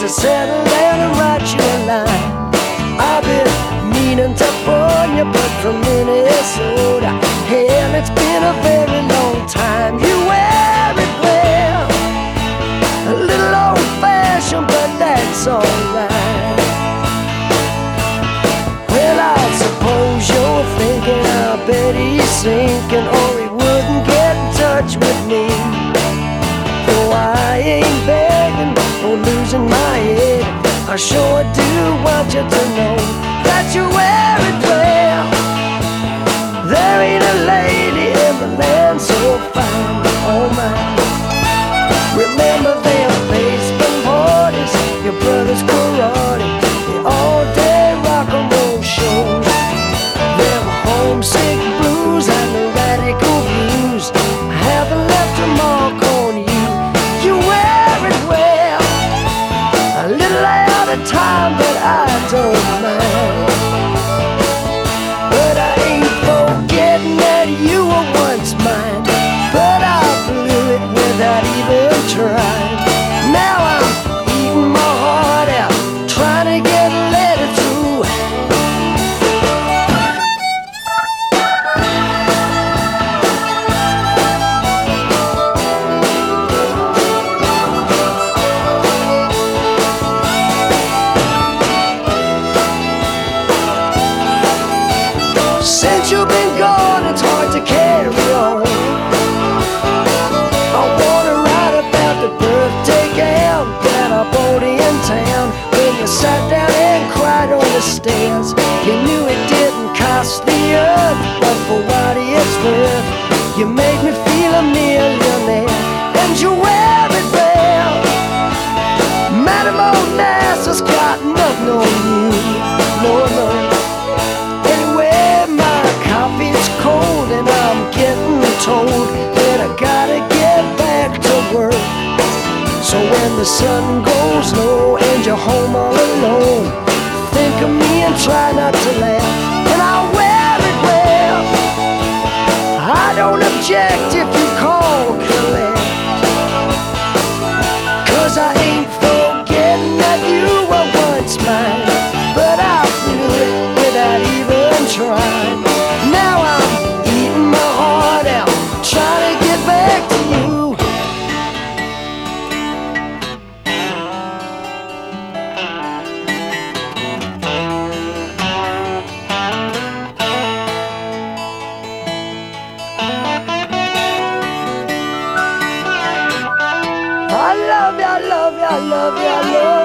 to settle down and write you a line. I've been meaning to phone you, but from Minnesota, hell, it's been a very long time. You wear it well, a little old-fashioned, but that's alright. Well, I suppose you're thinking, I bet he's sinking, or he wouldn't get in touch with me. Though I ain't begging or losing my head, I sure do want you to know that you wear it well. There ain't a lady in the land so fine, oh my. Remember them baseball parties, your brother's karate, the all-day rock and roll shows, them homesick blues and the radical blues. I haven't left a mark on you. You wear it well, a little out of time, but I don't mind. But I ain't forgetting that you were once mine, but I blew it without even trying. Now I'm eating my heart out, trying to get a letter through. Since you've been gone, it's hard to carry on. I wanna write about the birthday gown that I bought in town. When you sat down and cried on the stairs, you knew it didn't cost the earth, but for what it's worth, you made me feel a millionaire. And you wear it well, Madame Onassis got nothing on you, no, no. It's cold and I'm getting told that I gotta get back to work. So when the sun goes low and you're home all alone, think of me and try not to laugh. And I wear it well, I don't object if you call collect, 'cause I ain't forgetting that you were once mine, but I blew it without even trying. Now I'm eating my heart out, trying to get back to you. I love you, I love you, I love you, I love you.